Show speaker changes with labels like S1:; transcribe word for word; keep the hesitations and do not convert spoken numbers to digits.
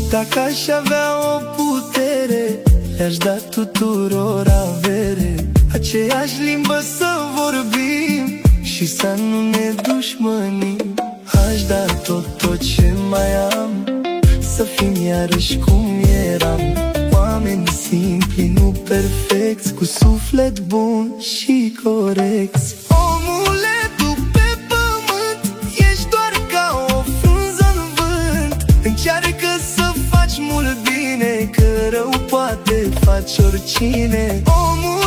S1: Dacă aș avea o putere, le-aș da tuturor avere, aceeași limbă să vorbim și să nu ne dușmănim. Aș da tot, tot ce mai am, să fim iarăși cum eram, oameni simpli, nu perfecți, cu suflet bun și corecți. Omule, tu pe pământ ești doar ca o frunză în vânt. Încearcă să faci mult bine, că rău poate face oricine. Omule,